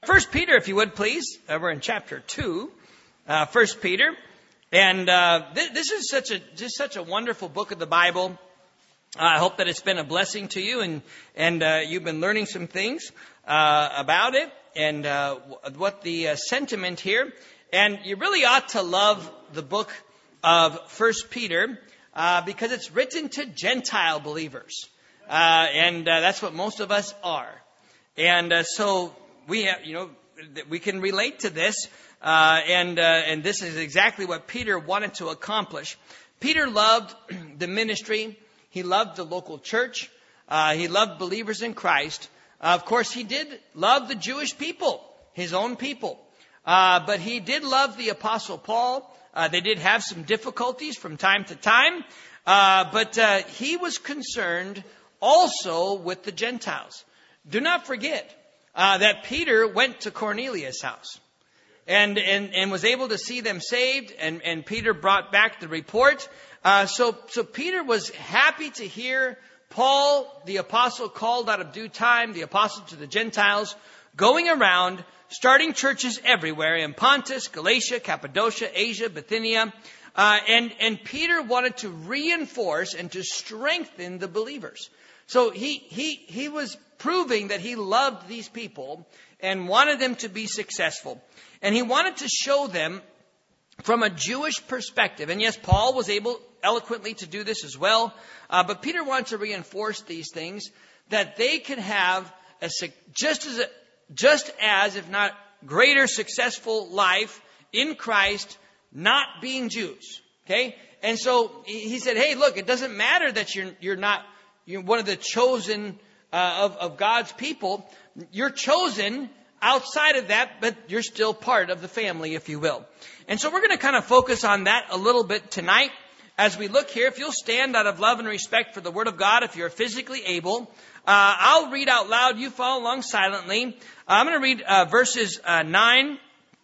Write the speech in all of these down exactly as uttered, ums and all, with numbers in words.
First Peter, if you would, please. Uh, we're in chapter two, uh, First Peter. And uh, th- this is such a just such a wonderful book of the Bible. Uh, I hope that it's been a blessing to you, and and uh, you've been learning some things uh, about it and uh, what the uh, sentiment here. And you really ought to love the book of First Peter uh, because it's written to Gentile believers, uh, and uh, that's what most of us are. And uh, so we have, you know, we can relate to this, uh, and uh, and this is exactly what Peter wanted to accomplish. Peter loved the ministry. He loved the local church. Uh, he loved believers in Christ. Uh, of course, he did love the Jewish people, his own people. Uh, but he did love the Apostle Paul. Uh, they did have some difficulties from time to time. Uh, but uh, he was concerned also with the Gentiles. Do not forget uh, that Peter went to Cornelius' house and, and, and was able to see them saved. And, and Peter brought back the report. Uh, so, so Peter was happy to hear Paul, the apostle called out of due time, the apostle to the Gentiles, going around, starting churches everywhere in Pontus, Galatia, Cappadocia, Asia, Bithynia. Uh, and, and Peter wanted to reinforce and to strengthen the believers. So he, he, he was proving that he loved these people and wanted them to be successful. And he wanted to show them from a Jewish perspective. And yes, Paul was able eloquently to do this as well. Uh, but Peter wanted to reinforce these things, that they could have a, just as, a, just as, if not greater, successful life in Christ, not being Jews. Okay? And so he said, hey, look, it doesn't matter that you're, you're not you're one of the chosen uh, of, of God's people. You're chosen outside of that, but you're still part of the family, if you will. And so we're going to kind of focus on that a little bit tonight as we look here. If you'll stand out of love and respect for the Word of God, if you're physically able, uh, I'll read out loud. You follow along silently. Uh, I'm going to read uh, verses uh, nine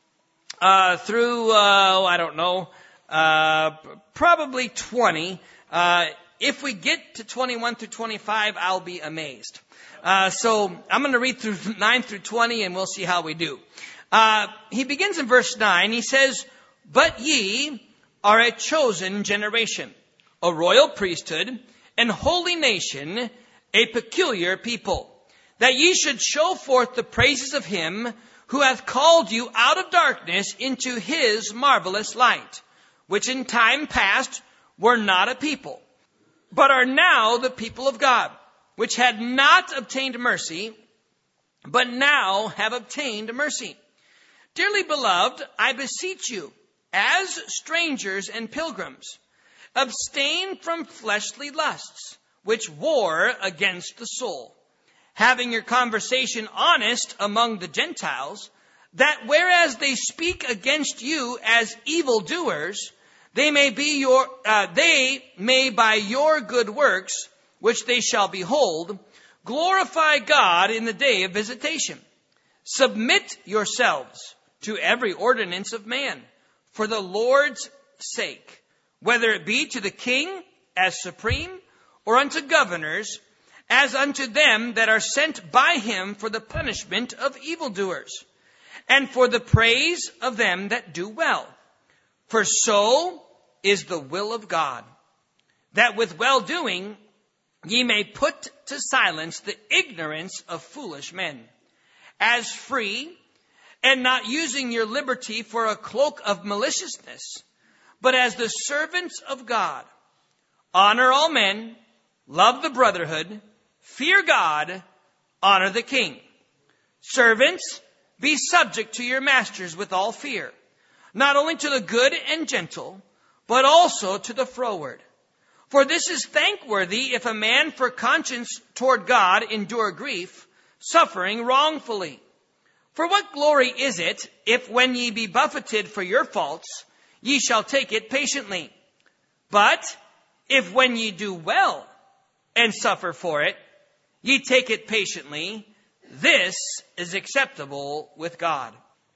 uh, through, uh, I don't know, uh, probably twenty. Uh, if we get to twenty-one through twenty-five, I'll be amazed. Uh, so I'm going to read through nine through twenty, and we'll see how we do. Uh, he begins in verse nine. He says, "But ye are a chosen generation, a royal priesthood, and holy nation, a peculiar people, that ye should show forth the praises of him who hath called you out of darkness into his marvelous light, which in time past were not a people, but are now the people of God, which had not obtained mercy, but now have obtained mercy. Dearly beloved, I beseech you, as strangers and pilgrims, abstain from fleshly lusts, which war against the soul, having your conversation honest among the Gentiles, that whereas they speak against you as evildoers, they may be your, uh, they may by your good works, which they shall behold, glorify God in the day of visitation. Submit yourselves to every ordinance of man, for the Lord's sake, whether it be to the king as supreme, or unto governors, as unto them that are sent by him for the punishment of evildoers, and for the praise of them that do well. For so is the will of God, that with well-doing ye may put to silence the ignorance of foolish men, as free, and not using your liberty for a cloak of maliciousness, but as the servants of God. Honor all men, love the brotherhood, fear God, honor the king. Servants, be subject to your masters with all fear, not only to the good and gentle, but also to the froward. For this is thankworthy if a man for conscience toward God endure grief, suffering wrongfully. For what glory is it, if when ye be buffeted for your faults, ye shall take it patiently? But if when ye do well and suffer for it, ye take it patiently, this is acceptable with God."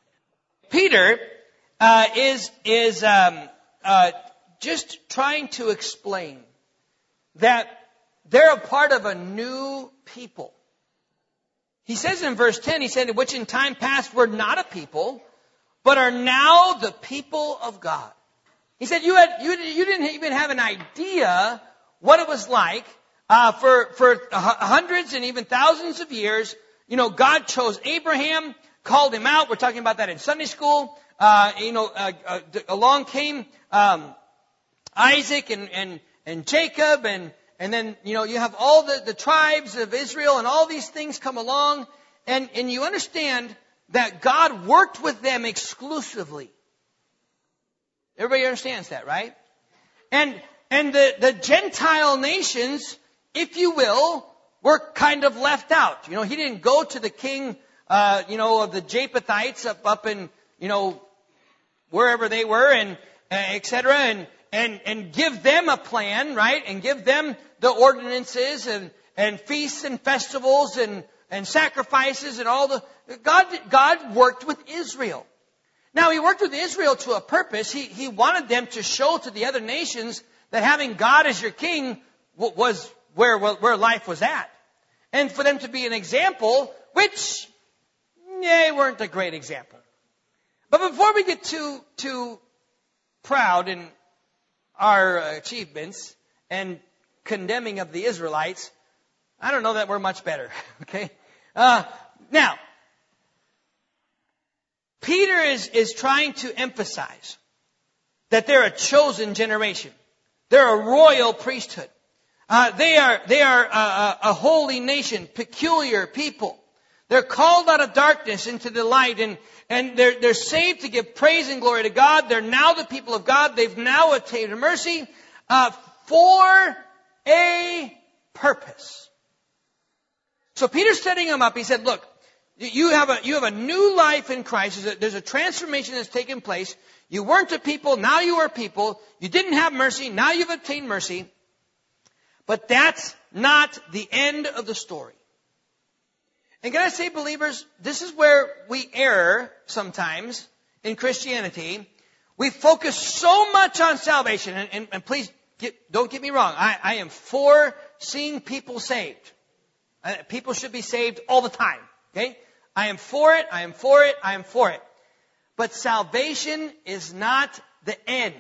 Peter uh, is is um, uh, just trying to explain that they're a part of a new people. He says in verse ten, he said, which in time past were not a people, but are now the people of God. He said, you had, you, you didn't even have an idea what it was like, uh, for, for hundreds and even thousands of years. You know, God chose Abraham, called him out. We're talking about that in Sunday school. Uh, you know, uh, uh, along came, um, Isaac and, and, and Jacob, and, and then, you know, you have all the, the tribes of Israel, and all these things come along, and, and you understand that God worked with them exclusively. Everybody understands that, right? And, and the, the Gentile nations, if you will, were kind of left out. You know, he didn't go to the king, uh, you know, of the Japhethites up, up in, you know, wherever they were, and, uh, et cetera, and, and, and give them a plan, right? And give them the ordinances and, and feasts and festivals and, and sacrifices and all the, God, God worked with Israel. Now, he worked with Israel to a purpose. He, he wanted them to show to the other nations that having God as your king was where, where life was at. And for them to be an example, which, they weren't a great example. But before we get too, too proud in our achievements and condemning of the Israelites, I don't know that we're much better. Okay? Uh, now, Peter is, is trying to emphasize that they're a chosen generation. They're a royal priesthood. Uh, they are, they are a, a holy nation, peculiar people. They're called out of darkness into the light, and, and they're, they're saved to give praise and glory to God. They're now the people of God. They've now attained mercy, uh, for a purpose. So Peter's setting them up. He said, look, you have a, you have a new life in Christ. There's a, there's a transformation that's taken place. You weren't a people. Now you are people. You didn't have mercy. Now you've obtained mercy. But that's not the end of the story. And can I say, believers, this is where we err sometimes in Christianity. We focus so much on salvation. And, and, and please, get, don't get me wrong. I, I am for seeing people saved. Uh, people should be saved all the time. Okay? I am for it. I am for it. I am for it. But salvation is not the end.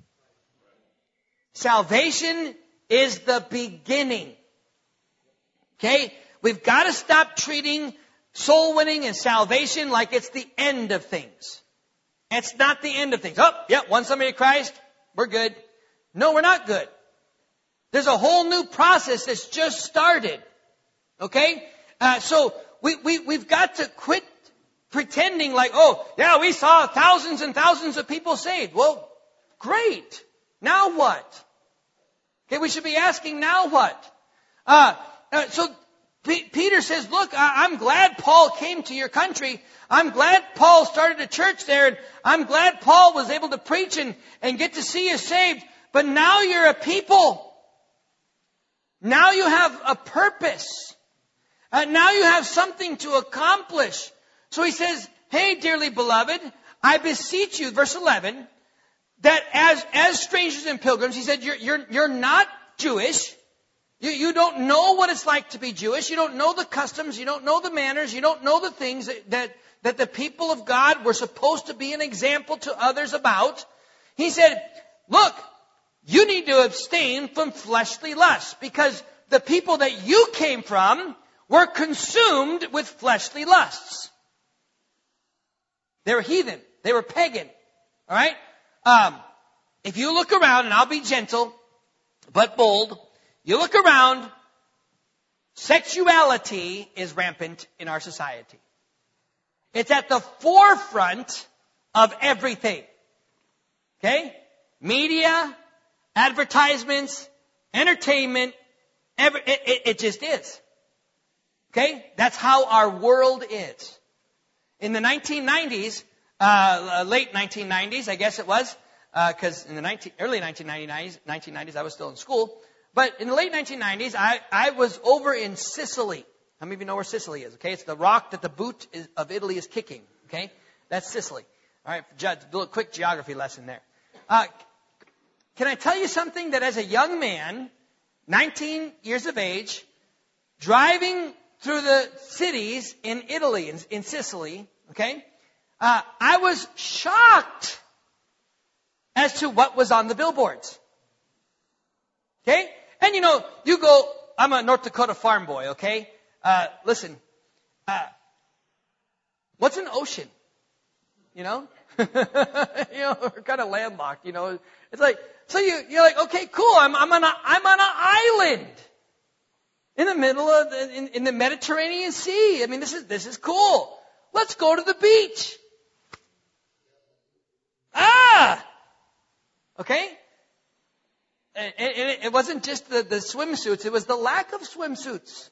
Salvation is the beginning. Okay? We've got to stop treating soul winning and salvation like it's the end of things. It's not the end of things. Oh, yeah, won somebody to Christ, we're good. No, we're not good. There's a whole new process that's just started. Okay? Uh, so we, we, we've got to quit pretending like, oh, yeah, we saw thousands and thousands of people saved. Well, great. Now what? Okay, we should be asking, now what? Uh, uh, so P- Peter says, look, I- I'm glad Paul came to your country. I'm glad Paul started a church there. And I'm glad Paul was able to preach and, and get to see you saved. But now you're a people. Now you have a purpose. Uh, now you have something to accomplish. So he says, hey, dearly beloved, I beseech you, verse eleven, that as, as strangers and pilgrims, he said, you're, you're, you're not Jewish. You, you don't know what it's like to be Jewish. You don't know the customs. You don't know the manners. You don't know the things that, that, that the people of God were supposed to be an example to others about. He said, look, you need to abstain from fleshly lusts, because the people that you came from were consumed with fleshly lusts. They were heathen. They were pagan. All right? Um, if you look around, and I'll be gentle but bold, you look around, sexuality is rampant in our society. It's at the forefront of everything. Okay? Media, advertisements, entertainment, every, it, it, it just is. Okay? That's how our world is. In the nineteen nineties, uh, late nineteen nineties, I guess it was, because uh, in the nineteen, early nineteen nineties, nineteen nineties, I was still in school. But in the late nineteen nineties, I, I was over in Sicily. How many of you know where Sicily is? Okay, it's the rock that the boot is, of Italy is kicking. Okay, that's Sicily. All right, do a little quick geography lesson there. Uh, can I tell you something that as a young man, nineteen years of age, driving through the cities in Italy, in, in Sicily, okay, uh, I was shocked as to what was on the billboards. Okay? And you know, you go, I'm a North Dakota farm boy, okay? Uh, listen, uh, what's an ocean? You know? you know, we're kind of landlocked, you know. It's like, so you, you're like, okay, cool, I'm, I'm on a, I'm on an island in the middle of, the, in, in the Mediterranean Sea. I mean, this is, this is cool. Let's go to the beach. Ah! Okay? And, and it wasn't just the, the swimsuits, it was the lack of swimsuits.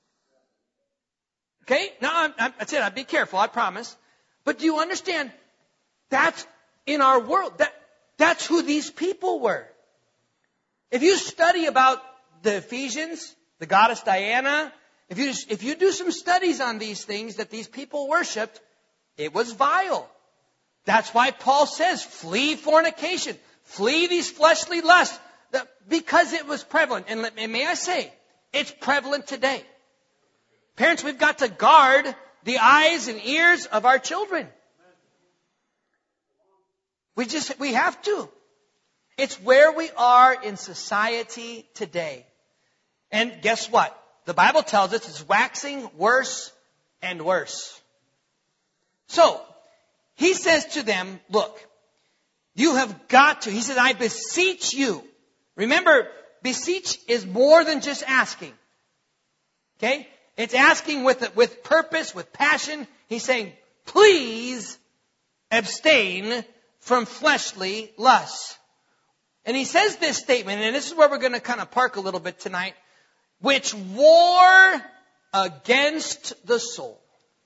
Okay? Now, I'm, I'm, that's it, I'll be careful, I promise. But do you understand? That's in our world. That, that's who these people were. If you study about the Ephesians, the goddess Diana, if you, if you do some studies on these things that these people worshipped, it was vile. That's why Paul says, flee fornication, flee these fleshly lusts, because it was prevalent. And, let, and may I say, it's prevalent today. Parents, we've got to guard the eyes and ears of our children. We just, we have to. It's where we are in society today. And guess what? The Bible tells us it's waxing worse and worse. So, he says to them, look, you have got to, he says, I beseech you. Remember, beseech is more than just asking. Okay? It's asking with, with purpose, with passion. He's saying, please abstain from fleshly lusts. And he says this statement, and this is where we're going to kind of park a little bit tonight, which war against the soul.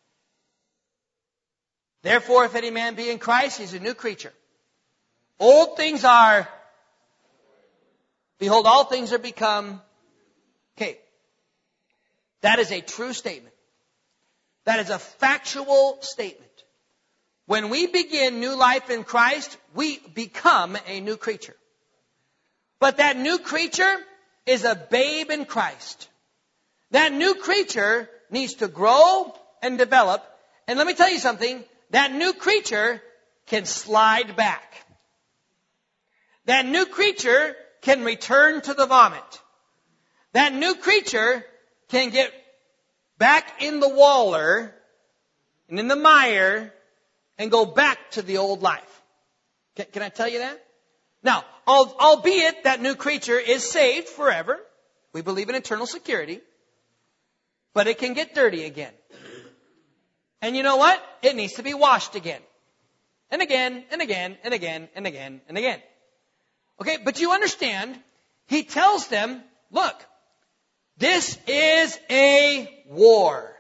Therefore, if any man be in Christ, he's a new creature. Old things are, behold, all things are become. Okay. That is a true statement. That is a factual statement. When we begin new life in Christ, we become a new creature. But that new creature is a babe in Christ. That new creature needs to grow and develop. And let me tell you something. That new creature can slide back. That new creature can return to the vomit. That new creature can get back in the waller and in the mire and go back to the old life. Can, can I tell you that? Now, albeit that new creature is saved forever. We believe in eternal security. But it can get dirty again. And you know what? It needs to be washed again. And again, and again, and again, and again, and again. Okay, but you understand, he tells them, look, this is a war.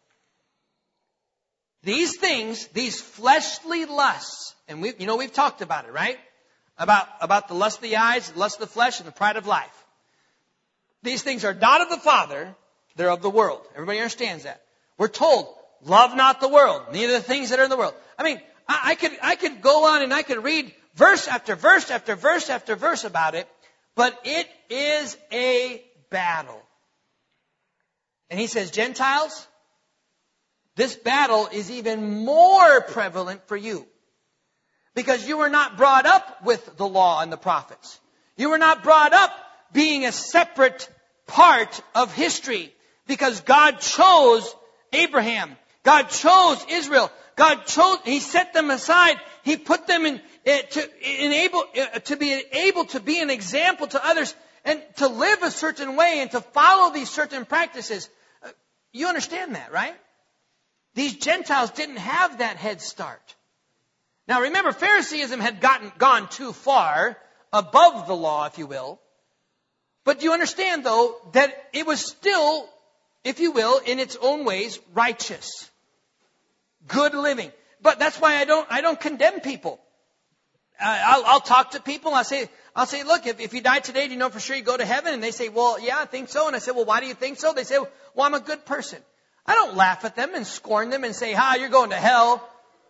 These things, these fleshly lusts, and we, you know, we've talked about it, right? About, about the lust of the eyes, the lust of the flesh, and the pride of life. These things are not of the Father, they're of the world. Everybody understands that. We're told, love not the world, neither the things that are in the world. I mean, I, I could, I could go on and I could read verse after verse after verse after verse about it, but it is a battle. And he says, Gentiles, this battle is even more prevalent for you. Because you were not brought up with the law and the prophets. You were not brought up being a separate part of history. Because God chose Abraham. God chose Israel. God chose, He set them aside. He put them in, uh, to enable, uh, to be able to be an example to others and to live a certain way and to follow these certain practices. Uh, you understand that, right? These Gentiles didn't have that head start. Now remember, Phariseeism had gotten, gone too far above the law, if you will. But do you understand, though, that it was still, if you will, in its own ways, righteous. Good living. But that's why I don't, I don't condemn people. Uh, I'll, I'll talk to people. I'll say, I'll say, look, if, if you die today, do you know for sure you go to heaven? And they say, well, yeah, I think so. And I say, well, why do you think so? They say, well, I'm a good person. I don't laugh at them and scorn them and say, ha, you're going to hell.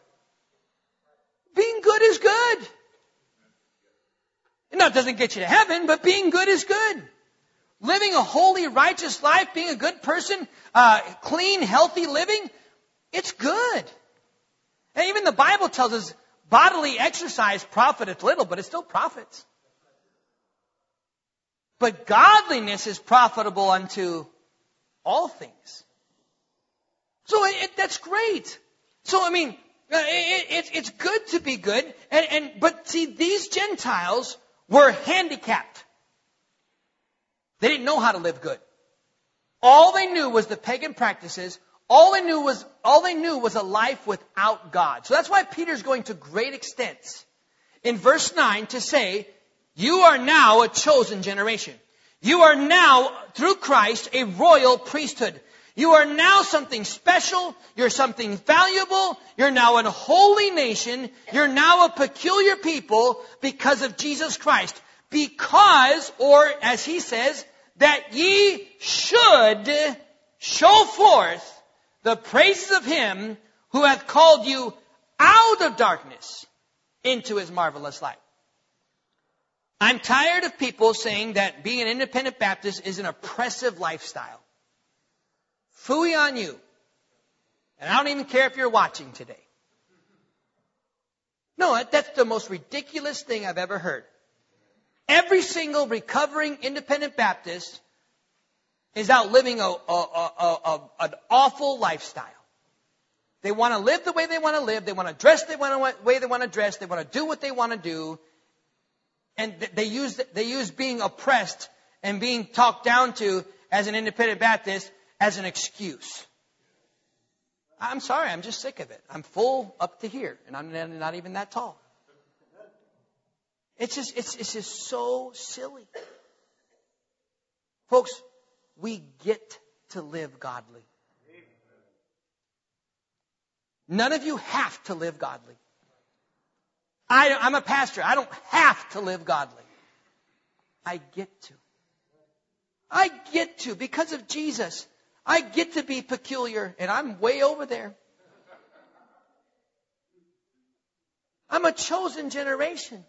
Being good is good. Now, it doesn't get you to heaven, but being good is good. living a holy, righteous life, being a good person, uh, clean, healthy living, it's good. And even the Bible tells us bodily exercise profiteth little, but it still profits. But godliness is profitable unto all things. So it, it, that's great. So, I mean, it, it, it's good to be good. And, and but see, these Gentiles were handicapped. They didn't know how to live good. All they knew was the pagan practices. All they knew was all they knew was a life without God. So that's why Peter's going to great extents in verse nine to say, you are now a chosen generation. You are now, through Christ, a royal priesthood. You are now something special. You're something valuable. You're now a holy nation. You're now a peculiar people because of Jesus Christ. Because, or as he says, that ye should show forth the praises of him who hath called you out of darkness into his marvelous light. I'm tired of people saying that being an independent Baptist is an oppressive lifestyle. Phooey on you. And I don't even care if you're watching today. No, that's the most ridiculous thing I've ever heard. Every single recovering independent Baptist is out living a, a, a, a, an awful lifestyle. They want to live the way they want to live. They want to dress the way they want to dress. They want to do what they want to do. And they use, they use being oppressed and being talked down to as an independent Baptist as an excuse. I'm sorry, I'm just sick of it. I'm full up to here, and I'm not even that tall. It's just, it's, it's just so silly. Folks, we get to live godly. None of you have to live godly. I, I'm a pastor. I don't have to live godly. I get to. I get to because of Jesus. I get to be peculiar, and I'm way over there. I'm a chosen generation.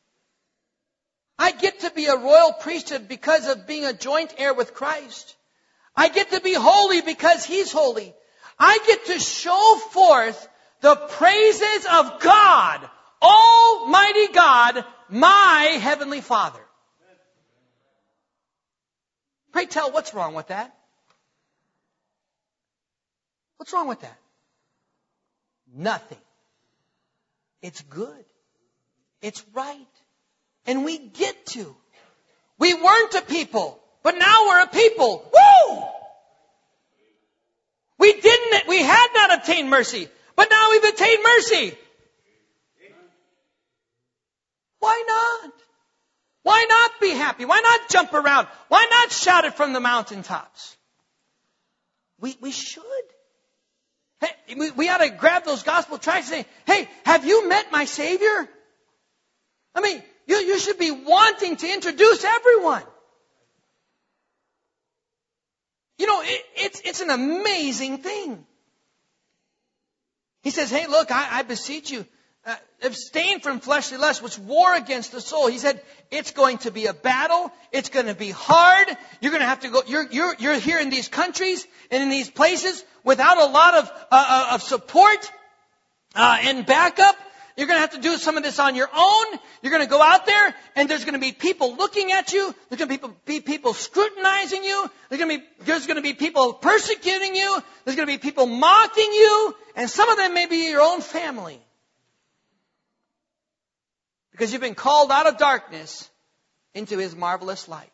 I get to be a royal priesthood because of being a joint heir with Christ. I get to be holy because He's holy. I get to show forth the praises of God, Almighty God, my Heavenly Father. Pray tell, what's wrong with that? What's wrong with that? Nothing. It's good. It's right. And we get to. We weren't a people, but now we're a people. Woo! We didn't, we had not obtained mercy, but now we've obtained mercy. Why not? Why not be happy? Why not jump around? Why not shout it from the mountaintops? We, we should. Hey, we, we ought to grab those gospel tracts and say, hey, have you met my Savior? I mean, you, you should be wanting to introduce everyone. You know, it, it's, it's an amazing thing. He says, hey, look, I, I beseech you, uh, abstain from fleshly lust, which war against the soul. He said, it's going to be a battle. It's going to be hard. You're going to have to go, you're, you're, you're here in these countries and in these places without a lot of, uh, of support, uh, and backup. You're going to have to do some of this on your own. You're going to go out there, and there's going to be people looking at you. There's going to be people, be people scrutinizing you. There's going to be there's going to be people persecuting you. There's going to be people mocking you, and some of them may be your own family, because you've been called out of darkness into His marvelous light.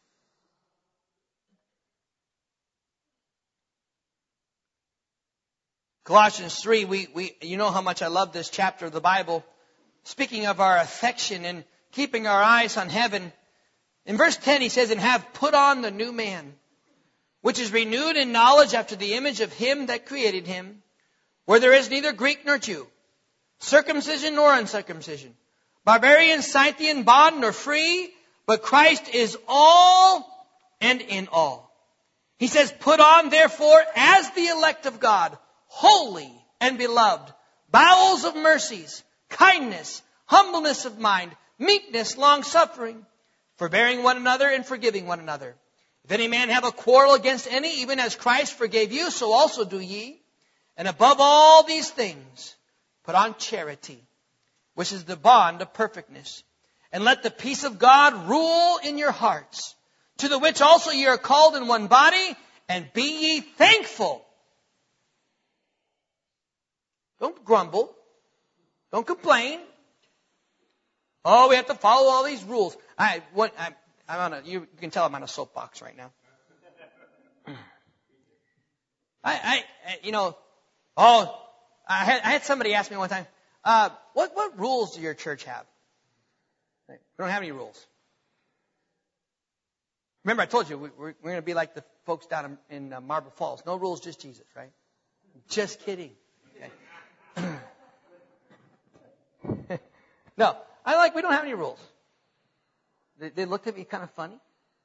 Colossians three, we, we, you know how much I love this chapter of the Bible. Speaking of our affection and keeping our eyes on heaven. In verse ten, he says, and have put on the new man, which is renewed in knowledge after the image of Him that created him, where there is neither Greek nor Jew, circumcision nor uncircumcision, barbarian, Scythian, bond nor free, but Christ is all and in all. He says, put on therefore as the elect of God, holy and beloved, bowels of mercies, kindness, humbleness of mind, meekness, long-suffering, forbearing one another and forgiving one another. If any man have a quarrel against any, even as Christ forgave you, so also do ye. And above all these things, put on charity, which is the bond of perfectness. And let the peace of God rule in your hearts, to the which also ye are called in one body, and be ye thankful. Don't grumble. Don't complain. Oh, we have to follow all these rules. I, what, I'm, I'm on a, you, you can tell I'm on a soapbox right now. I, I, you know, oh, I had, I had somebody ask me one time, uh, what, what rules do your church have? We don't have any rules. Remember, I told you, we, we're, we're going to be like the folks down in, in uh, Marble Falls. No rules, just Jesus, right? Just kidding. Okay. No, I like, we don't have any rules. They, they looked at me kind of funny.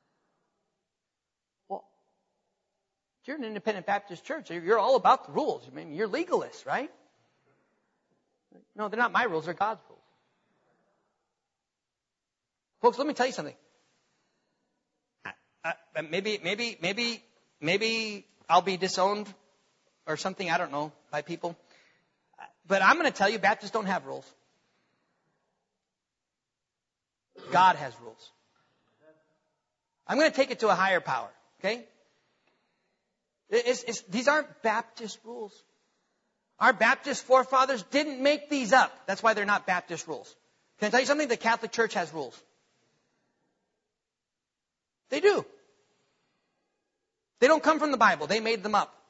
Well, if you're an independent Baptist church, you're all about the rules. I mean, you're legalists, right? No, they're not my rules, they're God's rules. Folks, let me tell you something. I, I, maybe, maybe, maybe, maybe I'll be disowned or something, I don't know, by people. But I'm going to tell you, Baptists don't have rules. God has rules. I'm going to take it to a higher power, okay? It's, it's, these aren't Baptist rules. Our Baptist forefathers didn't make these up. That's why they're not Baptist rules. Can I tell you something? The Catholic Church has rules. They do. They don't come from the Bible. They made them up.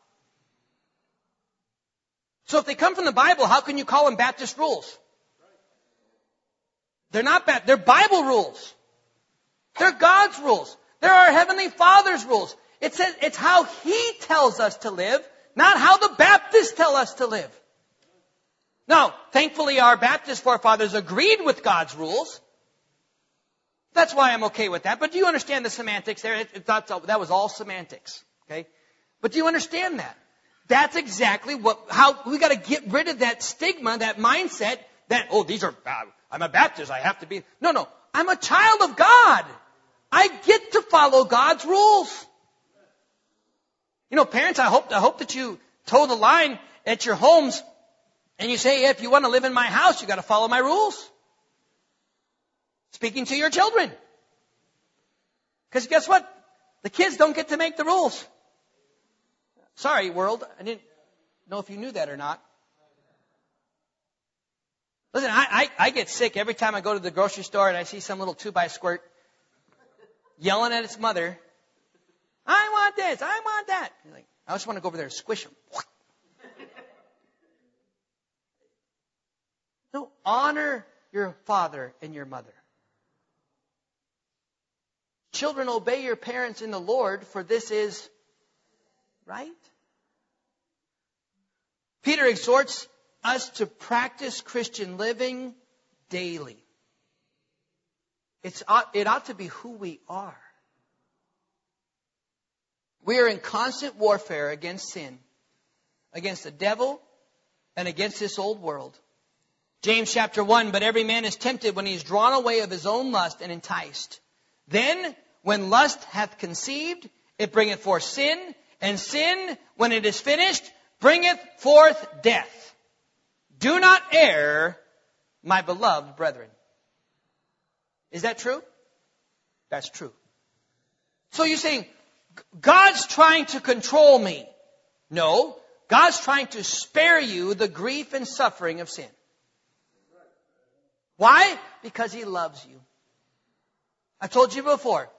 So if they come from the Bible, how can you call them Baptist rules? They're not Baptist. They're Bible rules. They're God's rules. They're our Heavenly Father's rules. It says it's how He tells us to live, not how the Baptists tell us to live. Now, thankfully, our Baptist forefathers agreed with God's rules. That's why I'm okay with that. But do you understand the semantics there? It, it, that's, that was all semantics. Okay? But do you understand that? That's exactly what, how we got to get rid of that stigma, that mindset that, oh, these are, uh, I'm a Baptist, I have to be. No, no. I'm a child of God. I get to follow God's rules. You know, parents, I hope, I hope that you toe the line at your homes and you say, hey, if you want to live in my house, you got to follow my rules. Speaking to your children. Because guess what? The kids don't get to make the rules. Sorry, world. I didn't know if you knew that or not. Listen, I, I, I get sick every time I go to the grocery store and I see some little two-by-squirt yelling at its mother. I want this. I want that. You're like, I just want to go over there and squish him. No, honor your father and your mother. Children, obey your parents in the Lord, for this is right. Peter exhorts us to practice Christian living daily. It's, it ought to be who we are. We are in constant warfare against sin, against the devil, and against this old world. James chapter one, but every man is tempted when he is drawn away of his own lust and enticed. Then, when lust hath conceived, it bringeth forth sin, and sin, when it is finished, bringeth forth death. Do not err, my beloved brethren. Is that true? That's true. So you're saying, God's trying to control me. No, God's trying to spare you the grief and suffering of sin. Why? Because He loves you. I told you before.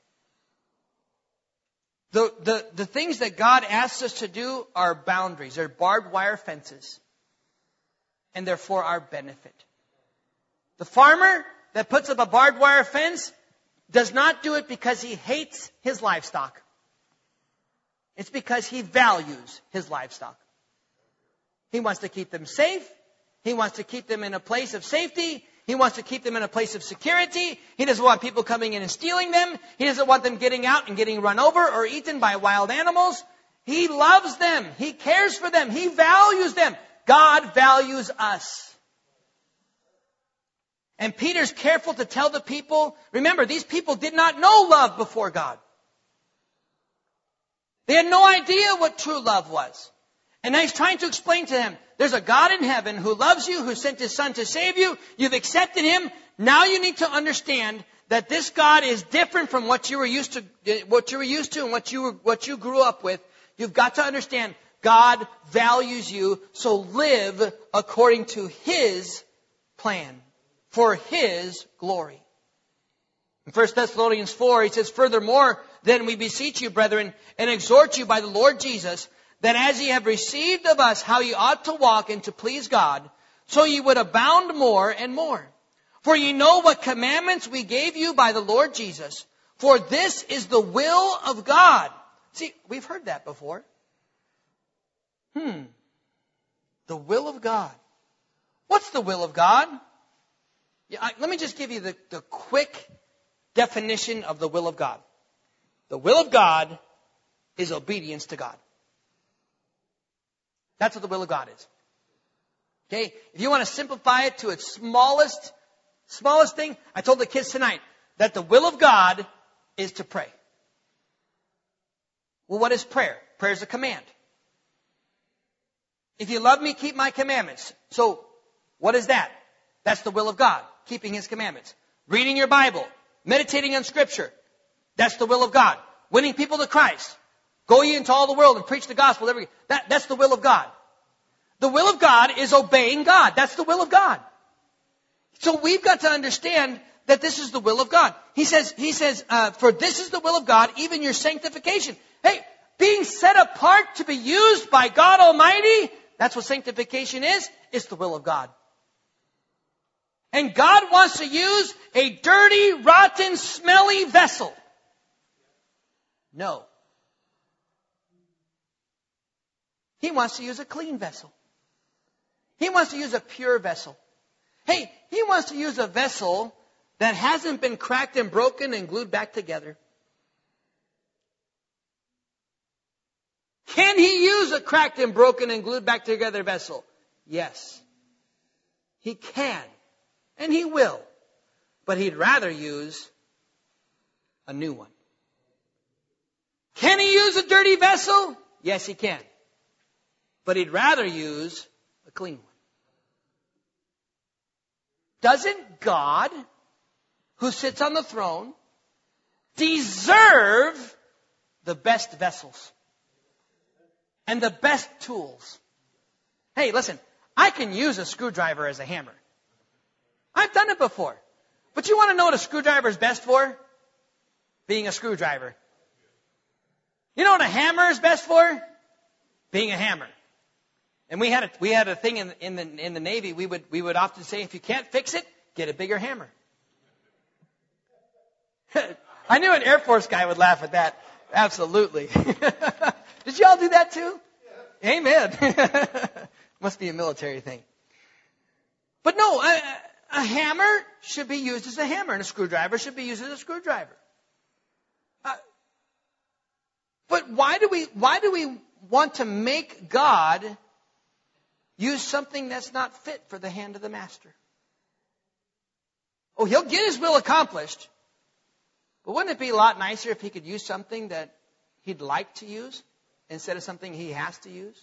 The, the, the things that God asks us to do are boundaries. They're barbed wire fences. And they're for our benefit. The farmer that puts up a barbed wire fence does not do it because he hates his livestock. It's because he values his livestock. He wants to keep them safe. He wants to keep them in a place of safety. He wants to keep them in a place of security. He doesn't want people coming in and stealing them. He doesn't want them getting out and getting run over or eaten by wild animals. He loves them. He cares for them. He values them. God values us. And Peter's careful to tell the people, remember, these people did not know love before God. They had no idea what true love was. And now he's trying to explain to them, there's a God in heaven who loves you, who sent his son to save you. You've accepted him. Now you need to understand that this God is different from what you were used to, what you were used to and what you were, what you grew up with. You've got to understand God values you, so live according to his plan for his glory. In First Thessalonians four, he says, furthermore, then we beseech you, brethren, and exhort you by the Lord Jesus, that as ye have received of us how ye ought to walk and to please God, so ye would abound more and more. For ye know what commandments we gave you by the Lord Jesus. For this is the will of God. See, we've heard that before. Hmm. The will of God. What's the will of God? Yeah, I, let me just give you the, the quick definition of the will of God. The will of God is obedience to God. That's what the will of God is. Okay? If you want to simplify it to its smallest, smallest thing, I told the kids tonight that the will of God is to pray. Well, what is prayer? Prayer is a command. If you love me, keep my commandments. So, what is that? That's the will of God, keeping his commandments. Reading your Bible, meditating on Scripture. That's the will of God. Winning people to Christ. Go ye into all the world and preach the gospel. That, that's the will of God. The will of God is obeying God. That's the will of God. So we've got to understand that this is the will of God. He says, he says, uh, for this is the will of God, even your sanctification. Hey, being set apart to be used by God Almighty, that's what sanctification is. It's the will of God. And God wants to use a dirty, rotten, smelly vessel. No. He wants to use a clean vessel. He wants to use a pure vessel. Hey, he wants to use a vessel that hasn't been cracked and broken and glued back together. Can he use a cracked and broken and glued back together vessel? Yes. He can. And he will. But he'd rather use a new one. Can he use a dirty vessel? Yes, he can. But he'd rather use a clean one. Doesn't God, who sits on the throne, deserve the best vessels and the best tools? Hey, listen, I can use a screwdriver as a hammer. I've done it before. But you want to know what a screwdriver is best for? Being a screwdriver. You know what a hammer is best for? Being a hammer. And we had a, we had a thing in, in the in the Navy. We would we would often say, if you can't fix it, get a bigger hammer. I knew an Air Force guy would laugh at that. Absolutely. Did you all do that too? Yeah. Amen. Must be a military thing. But no, a, a hammer should be used as a hammer, and a screwdriver should be used as a screwdriver. Uh, but why do we why do we want to make God use something that's not fit for the hand of the master? Oh, he'll get his will accomplished. But wouldn't it be a lot nicer if he could use something that he'd like to use instead of something he has to use?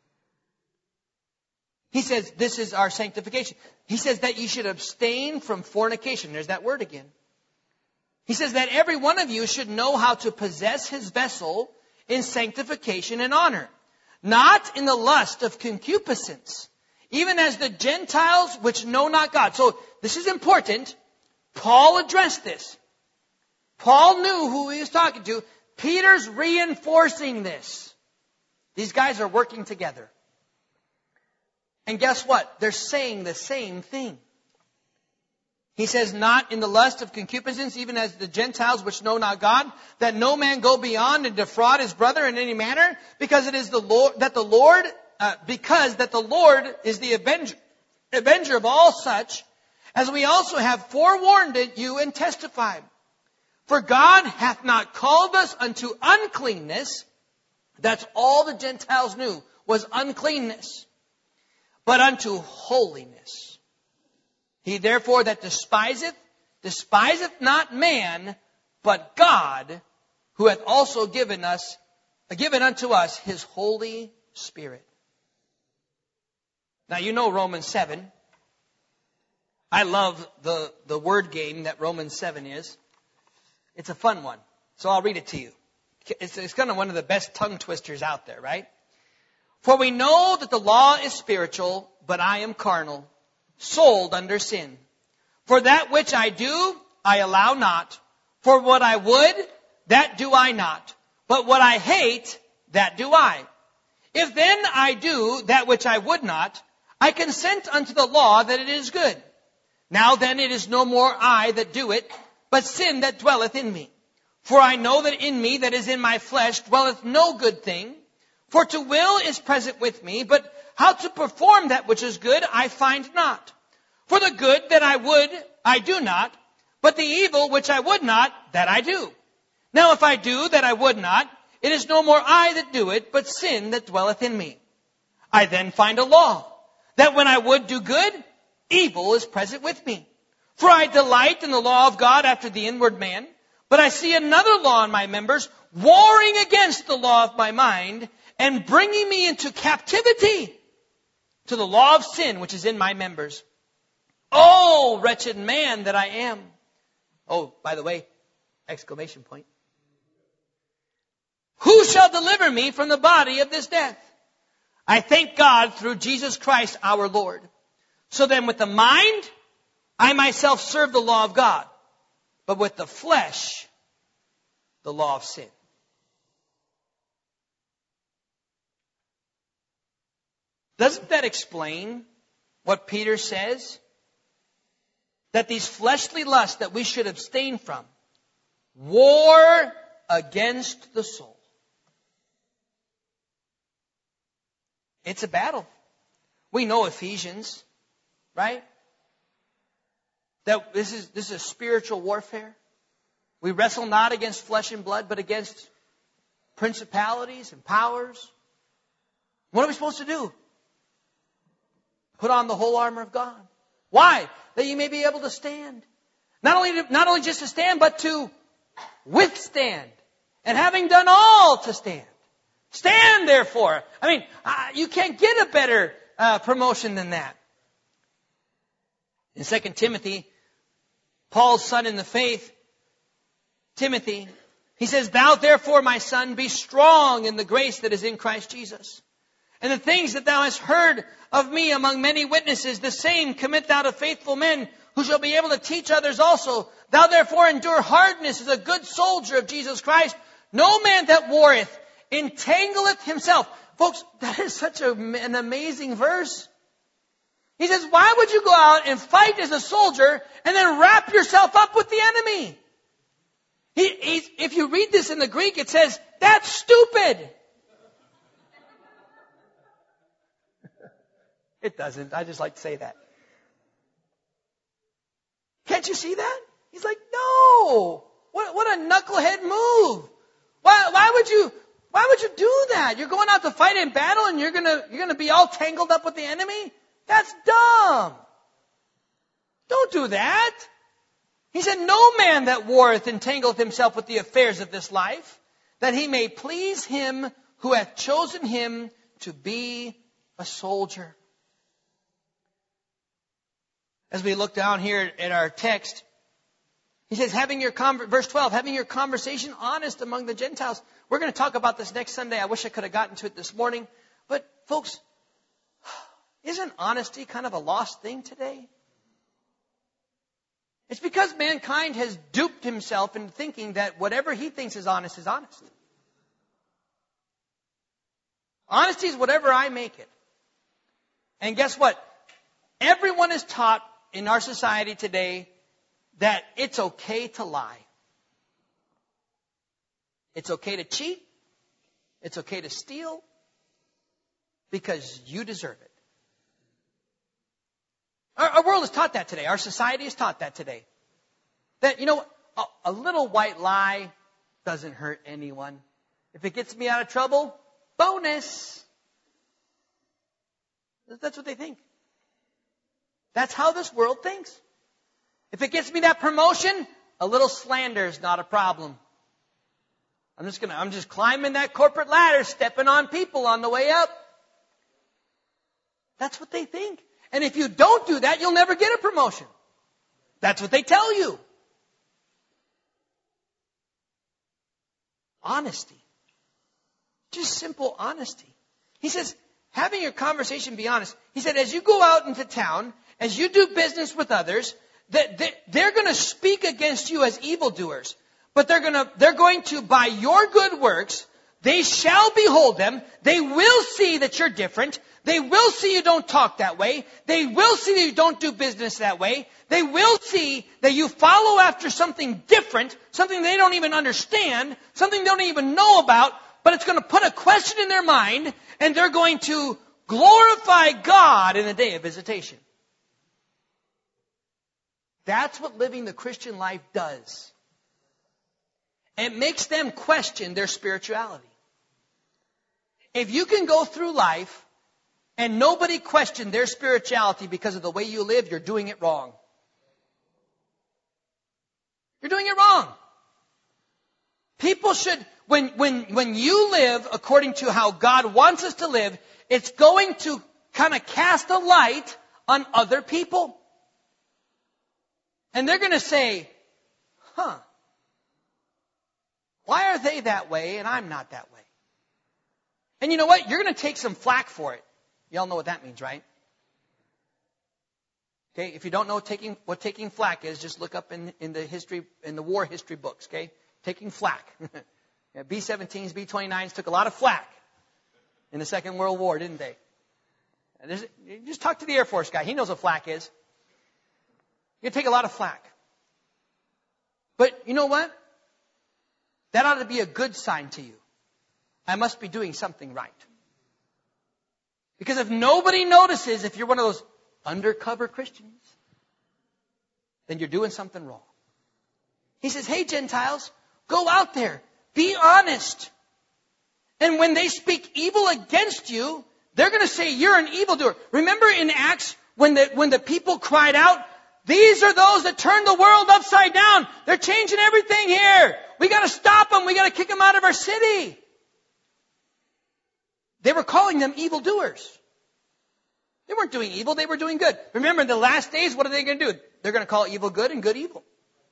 He says this is our sanctification. He says that you should abstain from fornication. There's that word again. He says that every one of you should know how to possess his vessel in sanctification and honor, not in the lust of concupiscence, even as the Gentiles which know not God. So this is important. Paul addressed this. Paul knew who he was talking to. Peter's reinforcing this. These guys are working together. And guess what? They're saying the same thing. He says, not in the lust of concupiscence, even as the Gentiles which know not God, that no man go beyond and defraud his brother in any manner, because it is the Lord, that the Lord, uh, because that the Lord is the avenger, avenger of all such, as we also have forewarned you and testified. For God hath not called us unto uncleanness. That's all the Gentiles knew, was uncleanness. But unto holiness. He therefore that despiseth, despiseth not man, but God, who hath also given us given unto us His Holy Spirit. Now you know Romans seven. I love the, the word game that Romans seven is. It's a fun one. So I'll read it to you. It's, it's kind of one of the best tongue twisters out there, right? For we know that the law is spiritual, but I am carnal, sold under sin. For that which I do, I allow not. For what I would, that do I not. But what I hate, that do I. If then I do that which I would not, I consent unto the law that it is good. Now then it is no more I that do it, but sin that dwelleth in me. For I know that in me that is in my flesh dwelleth no good thing. For to will is present with me, but how to perform that which is good I find not. For the good that I would, I do not, but the evil which I would not, that I do. Now if I do that I would not, it is no more I that do it, but sin that dwelleth in me. I then find a law, that when I would do good, evil is present with me. For I delight in the law of God after the inward man, but I see another law in my members, warring against the law of my mind, and bringing me into captivity to the law of sin which is in my members. Oh, wretched man that I am. Oh, by the way, exclamation point. Who shall deliver me from the body of this death? I thank God through Jesus Christ our Lord. So then with the mind, I myself serve the law of God, but with the flesh, the law of sin. Doesn't that explain what Peter says? That these fleshly lusts that we should abstain from war against the soul. It's a battle. We know Ephesians, right? That this is this is a spiritual warfare. We wrestle not against flesh and blood, but against principalities and powers. What are we supposed to do? Put on the whole armor of God. Why? That you may be able to stand. Not only to, not only just to stand, but to withstand. And having done all to stand. Stand therefore. I mean, uh, you can't get a better uh, promotion than that. In Second Timothy, Paul's son in the faith, Timothy, he says, Thou therefore, my son, be strong in the grace that is in Christ Jesus. And the things that thou hast heard of me among many witnesses, the same commit thou to faithful men, who shall be able to teach others also. Thou therefore endure hardness as a good soldier of Jesus Christ. No man that warreth entangleth himself. Folks, that is such a, an amazing verse. He says, why would you go out and fight as a soldier and then wrap yourself up with the enemy? He, he's, if you read this in the Greek, it says, that's stupid. It doesn't. I just like to say that. Can't you see that? He's like, no. What, what a knucklehead move. Why, why would you, why would you do that? You're going out to fight in battle and you're gonna, you're gonna be all tangled up with the enemy? That's dumb. Don't do that. He said, no man that warreth entangleth himself with the affairs of this life, that he may please him who hath chosen him to be a soldier. As we look down here at our text, he says, having your con- verse twelve, having your conversation honest among the Gentiles. We're going to talk about this next Sunday. I wish I could have gotten to it this morning. But folks, isn't honesty kind of a lost thing today? It's because mankind has duped himself into thinking that whatever he thinks is honest is honest. Honesty is whatever I make it. And guess what? Everyone is taught in our society today that it's okay to lie. It's okay to cheat. It's okay to steal because you deserve it. Our, our world is taught that today. Our society is taught that today. That, you know, a, a little white lie doesn't hurt anyone. If it gets me out of trouble, bonus. That's what they think. That's how this world thinks. If it gets me that promotion, a little slander is not a problem. I'm just gonna, I'm just climbing that corporate ladder, stepping on people on the way up. That's what they think. And if you don't do that, you'll never get a promotion. That's what they tell you. Honesty. Just simple honesty. He says, having your conversation be honest. He said, as you go out into town, as you do business with others, that they're going to speak against you as evildoers. But they're going to, they're going to, by your good works, they shall behold them. They will see that you're different. They will see you don't talk that way. They will see that you don't do business that way. They will see that you follow after something different, something they don't even understand, something they don't even know about, but it's going to put a question in their mind, and they're going to glorify God in the day of visitation. That's what living the Christian life does. It makes them question their spirituality. If you can go through life and nobody question their spirituality because of the way you live, you're doing it wrong. You're doing it wrong. People should, when, when, when you live according to how God wants us to live, it's going to kind of cast a light on other people. And they're going to say, huh, why are they that way and I'm not that way? And you know what? You're going to take some flack for it. Y'all know what that means, right? Okay, if you don't know taking, what taking flack is, just look up in, in the history, in the war history books, okay? Taking flack. yeah, B seventeens, B twenty-nines took a lot of flack in the Second World War, didn't they? And there's, just talk to the Air Force guy. He knows what flack is. You take a lot of flack. But you know what? That ought to be a good sign to you. I must be doing something right. Because if nobody notices, if you're one of those undercover Christians, then you're doing something wrong. He says, hey, Gentiles, go out there. Be honest. And when they speak evil against you, they're going to say you're an evildoer. Remember in Acts when the, when the people cried out, these are those that turned the world upside down. They're changing everything here. We got to stop them. We got to kick them out of our city. They were calling them evildoers. They weren't doing evil. They were doing good. Remember, in the last days, what are they going to do? They're going to call evil good and good evil.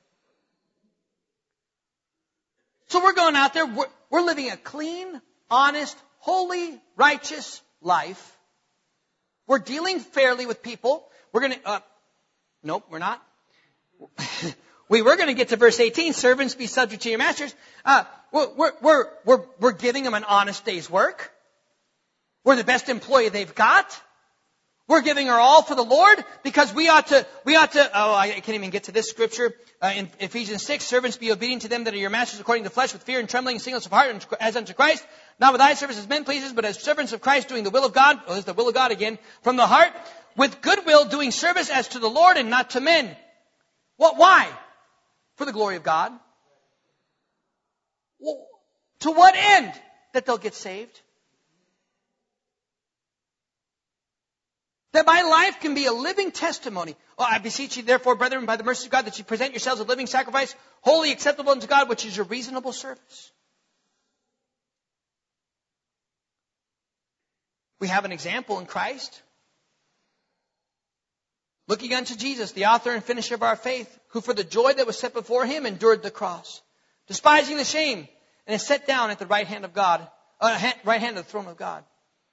So we're going out there. We're, we're living a clean, honest, holy, righteous life. We're dealing fairly with people. We're going to... Uh, Nope, we're not. we were going to get to verse eighteen. Servants, be subject to your masters. Uh, we're, we're, we're, we're giving them an honest day's work. We're the best employee they've got. We're giving our all for the Lord because we ought to, we ought to, oh, I can't even get to this scripture. Uh, in Ephesians six, servants, be obedient to them that are your masters according to the flesh with fear and trembling and singleness of heart as unto Christ. Not with eye service as men pleases, but as servants of Christ doing the will of God. Oh, there's the will of God again. From the heart. With goodwill, doing service as to the Lord and not to men. What? Why? For the glory of God. Well, to what end? That they'll get saved. That my life can be a living testimony. Oh, I beseech you, therefore, brethren, by the mercy of God, that you present yourselves a living sacrifice, wholly acceptable unto God, which is your reasonable service. We have an example in Christ. Looking unto Jesus, the author and finisher of our faith, who for the joy that was set before him endured the cross, despising the shame, and is set down at the right hand of God, uh, right hand of the throne of God.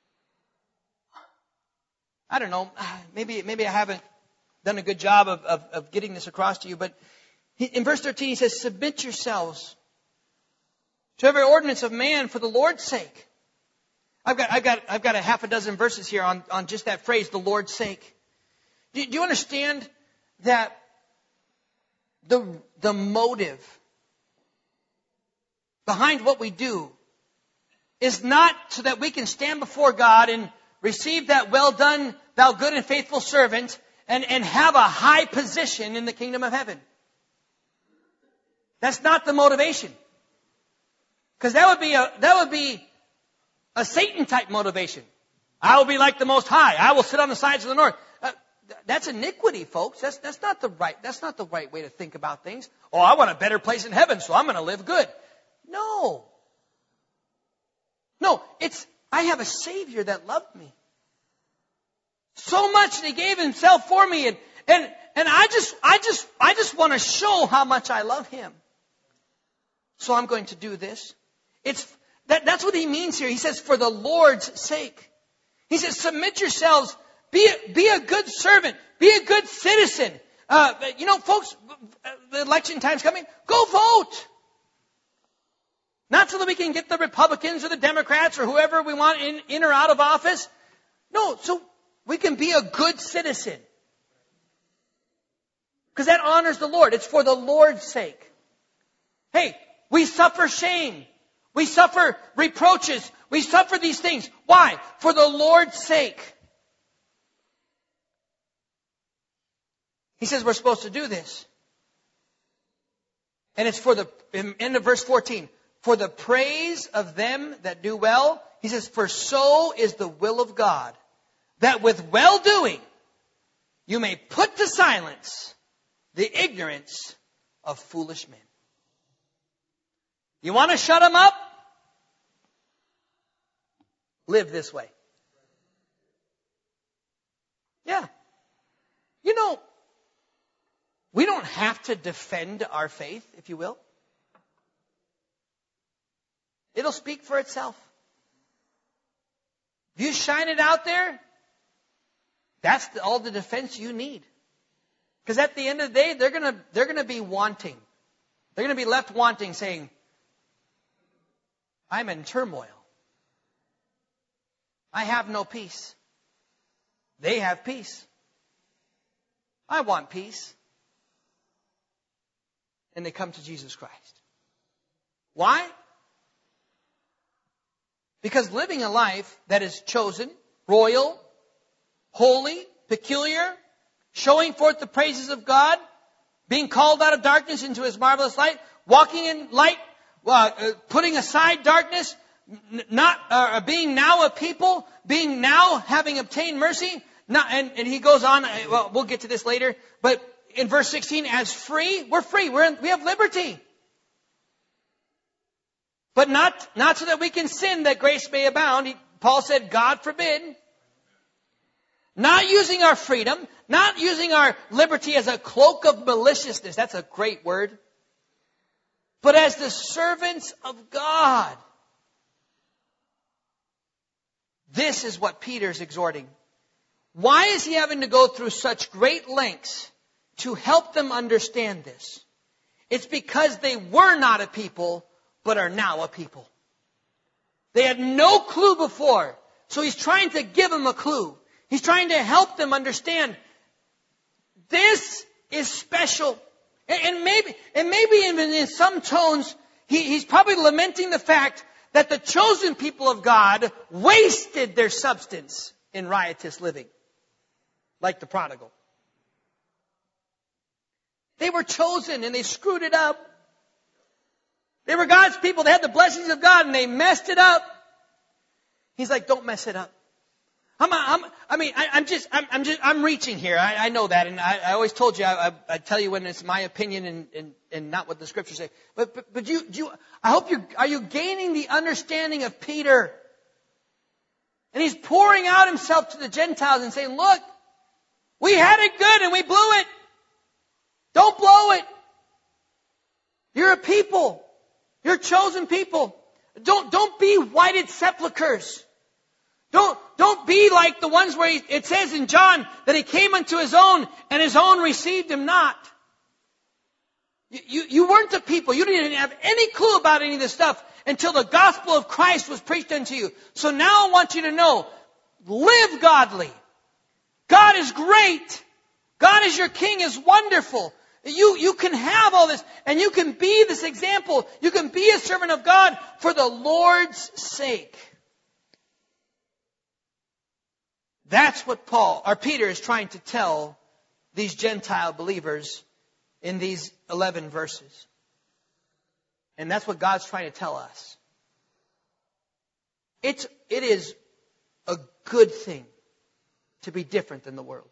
I don't know, maybe maybe I haven't done a good job of, of, of getting this across to you, but he, in verse thirteen he says, submit yourselves to every ordinance of man for the Lord's sake. I've got I've got I've got a half a dozen verses here on, on just that phrase, the Lord's sake. Do you understand that the, the motive behind what we do is not so that we can stand before God and receive that well done, thou good and faithful servant, and, and have a high position in the kingdom of heaven. That's not the motivation. Because that would be a, that would be a Satan type motivation. I will be like the Most High. I will sit on the sides of the north. Uh, That's iniquity, folks. That's, that's not the right, that's not the right way to think about things. Oh, I want a better place in heaven, so I'm going to live good. No. No, it's, I have a Savior that loved me so much that He gave Himself for me. And, and, and I just, I just, I just want to show how much I love Him. So I'm going to do this. It's, that, that's what He means here. He says, for the Lord's sake. He says, submit yourselves. Be a, be a good servant. Be a good citizen. Uh, you know, folks, the election time's coming. Go vote. Not so that we can get the Republicans or the Democrats or whoever we want in, in or out of office. No, so we can be a good citizen. Because that honors the Lord. It's for the Lord's sake. Hey, we suffer shame. We suffer reproaches. We suffer these things. Why? For the Lord's sake. He says we're supposed to do this. And it's for the, end of verse fourteen, for the praise of them that do well. He says, for so is the will of God, that with well-doing you may put to silence the ignorance of foolish men. You want to shut them up? Live this way. Yeah. You know, we don't have to defend our faith, if you will. It'll speak for itself. If you shine it out there, that's the, all the defense you need. Because at the end of the day, they're gonna they're gonna be wanting. They're gonna be left wanting, saying, I'm in turmoil. I have no peace. They have peace. I want peace. And they come to Jesus Christ. Why? Because living a life that is chosen, royal, holy, peculiar, showing forth the praises of God, being called out of darkness into His marvelous light, walking in light, uh, uh, putting aside darkness, n- not uh, being now a people, being now having obtained mercy. Not, and, and he goes on, uh, well, we'll get to this later, but in verse sixteen, as free, we're free, we're in, we have liberty. But not, not so that we can sin that grace may abound. He, Paul said, God forbid. Not using our freedom, not using our liberty as a cloak of maliciousness. That's a great word. But as the servants of God. This is what Peter's exhorting. Why is he having to go through such great lengths to help them understand this? It's because they were not a people, but are now a people. They had no clue before. So he's trying to give them a clue. He's trying to help them understand this is special. And maybe, and maybe even in some tones, he, he's probably lamenting the fact that the chosen people of God wasted their substance in riotous living. Like the prodigal. They were chosen and they screwed it up. They were God's people. They had the blessings of God and they messed it up. He's like, don't mess it up. I'm, I'm, I mean, I, I'm just, I'm, I'm just, I'm reaching here. I, I know that, and I, I always told you, I, I, I tell you when it's my opinion and, and, and not what the Scriptures say. But, but, but you, you, I hope you, are you gaining the understanding of Peter? And he's pouring out himself to the Gentiles and saying, look, we had it good and we blew it. Don't blow it. You're a people. You're a chosen people. Don't, don't be whited sepulchres. Don't, don't be like the ones where he, it says in John that he came unto his own and his own received him not. You, you, you weren't the people. You didn't have any clue about any of this stuff until the gospel of Christ was preached unto you. So now I want you to know, live godly. God is great. God is your King, is wonderful. You, you can have all this and you can be this example. You can be a servant of God for the Lord's sake. That's what Paul, or Peter, is trying to tell these Gentile believers in these eleven verses. And that's what God's trying to tell us. It's, it is a good thing to be different than the world.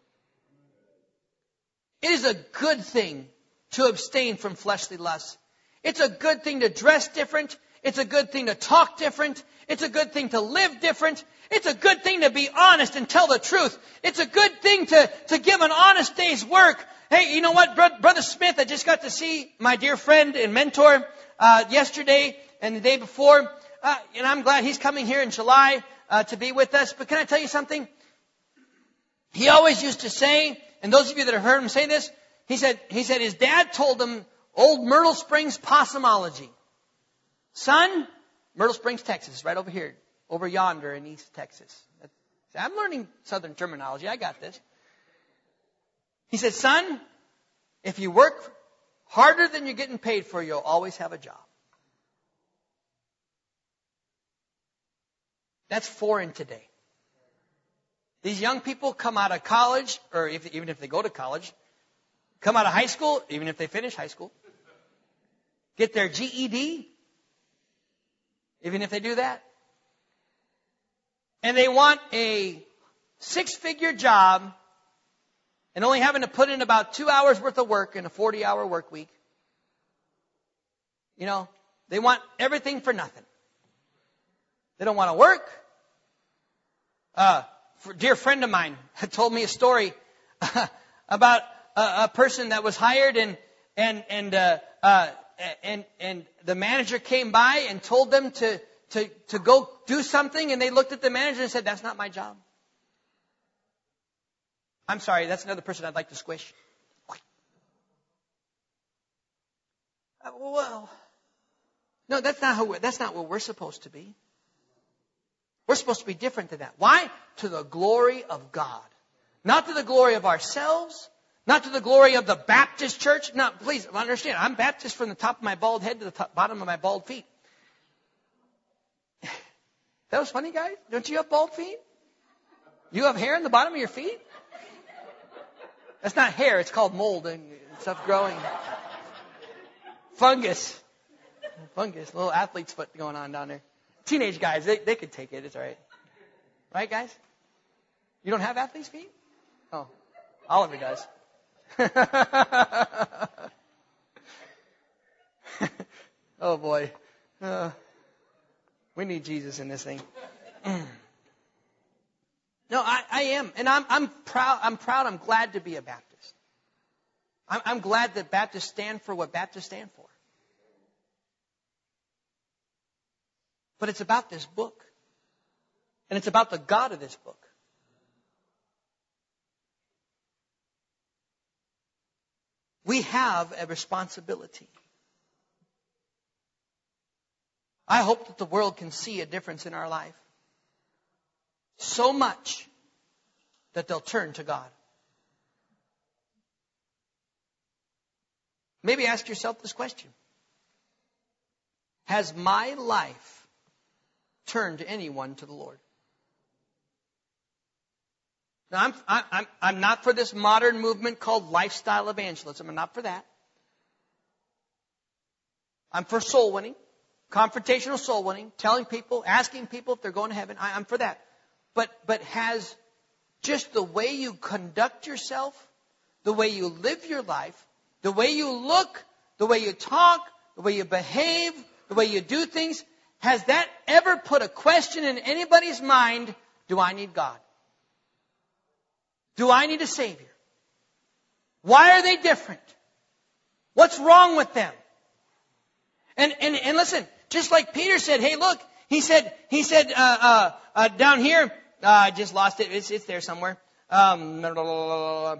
It is a good thing to abstain from fleshly lusts. It's a good thing to dress different. It's a good thing to talk different. It's a good thing to live different. It's a good thing to be honest and tell the truth. It's a good thing to, to give an honest day's work. Hey, you know what? Brother Smith, I just got to see my dear friend and mentor uh, yesterday and the day before. Uh, and I'm glad he's coming here in July uh, to be with us. But can I tell you something? He always used to say, and those of you that have heard him say this, he said, he said his dad told him old Myrtle Springs possumology. Son, Myrtle Springs, Texas, right over here, over yonder in East Texas. I'm learning Southern terminology. I got this. He said, son, if you work harder than you're getting paid for, you'll always have a job. That's foreign today. These young people come out of college, or if, even if they go to college, come out of high school, even if they finish high school, get their G E D, even if they do that, and they want a six-figure job and only having to put in about two hours worth of work in a forty-hour work week. You know, they want everything for nothing. They don't want to work. Uh, a dear friend of mine had told me a story about a, a person that was hired, and and and uh, uh, and and the manager came by and told them to to to go do something, and they looked at the manager and said, "That's not my job. I'm sorry, that's another person I'd like to squish." Uh, well, no, that's not how we're, that's not what we're supposed to be. We're supposed to be different than that. Why? To the glory of God. Not to the glory of ourselves. Not to the glory of the Baptist church. No, please understand, I'm Baptist from the top of my bald head to the top, bottom of my bald feet. That was funny, guys. Don't you have bald feet? You have hair in the bottom of your feet? That's not hair. It's called mold and stuff growing. Fungus. Fungus. A little athlete's foot going on down there. Teenage guys, they, they could take it. It's all right. Right, guys? You don't have athlete's feet? Oh, Oliver does. Oh, boy. Uh, we need Jesus in this thing. No, I, I am. And I'm, I'm proud. I'm proud. I'm glad to be a Baptist. I'm, I'm glad that Baptists stand for what Baptists stand for. But it's about this book. And it's about the God of this book. We have a responsibility. I hope that the world can see a difference in our life. So much that they'll turn to God. Maybe ask yourself this question. Has my life turned anyone to the Lord? Now, I'm, I'm, I'm not for this modern movement called lifestyle evangelism. I'm not for that. I'm for soul winning, confrontational soul winning, telling people, asking people if they're going to heaven. I, I'm for that. But, but has just the way you conduct yourself, the way you live your life, the way you look, the way you talk, the way you behave, the way you do things, has that ever put a question in anybody's mind, do I need God? Do I need a Savior? Why are they different? What's wrong with them? And, and, and listen, just like Peter said, hey, look, he said, he said, uh, uh, uh, down here, uh, I just lost it. It's, it's there somewhere. Um, uh,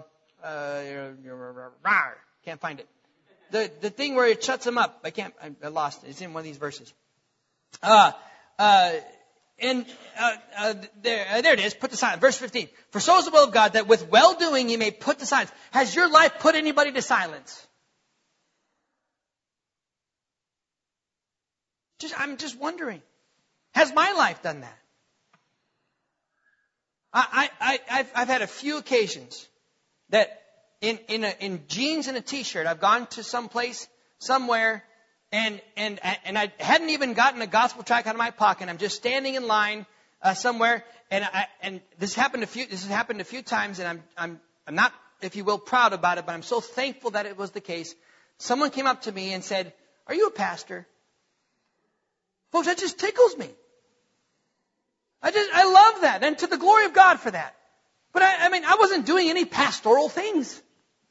can't find it. The, the thing where it shuts them up. I can't, I, I lost it. It's in one of these verses. Uh, uh, and, uh, uh, there, uh, there it is. Put the silence. Verse fifteen. For so is the will of God that with well-doing you may put to silence. Has your life put anybody to silence? Just, I'm just wondering. Has my life done that? I, I, I've, I've had a few occasions that in, in, a, in jeans and a t-shirt, I've gone to some place, somewhere, and, and, and I hadn't even gotten a gospel tract out of my pocket. I'm just standing in line uh, somewhere, and I, and this happened a few, this has happened a few times, and I'm, I'm, I'm not, if you will, proud about it, but I'm so thankful that it was the case. Someone came up to me and said, "Are you a pastor?" Folks, that just tickles me. I just, I love that. And to the glory of God for that. But I, I mean, I wasn't doing any pastoral things.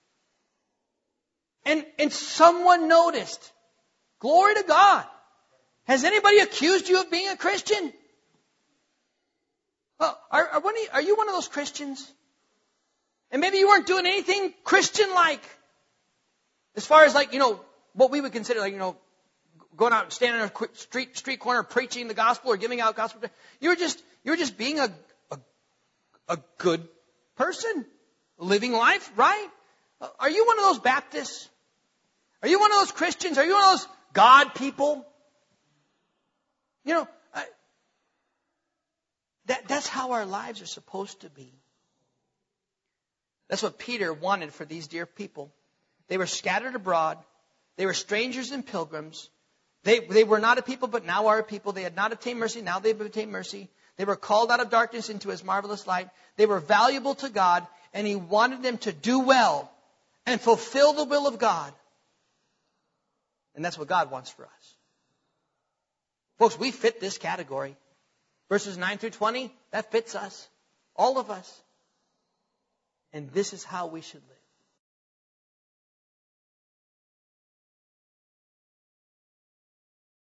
And, and someone noticed. Glory to God. Has anybody accused you of being a Christian? Well, are, are, one of you, are you one of those Christians? And maybe you weren't doing anything Christian-like. As far as like, you know, what we would consider like, you know, going out and standing on a street, street corner preaching the gospel or giving out gospel. You were just, you were just being a, a, a good person. Living life, right? Are you one of those Baptists? Are you one of those Christians? Are you one of those God people? You know, I, that, that's how our lives are supposed to be. That's what Peter wanted for these dear people. They were scattered abroad. They were strangers and pilgrims. They, they were not a people, but now are a people. They had not obtained mercy. Now they've obtained mercy. They were called out of darkness into His marvelous light. They were valuable to God, and He wanted them to do well and fulfill the will of God. And that's what God wants for us. Folks, we fit this category. Verses nine through twenty, that fits us. All of us. And this is how we should live.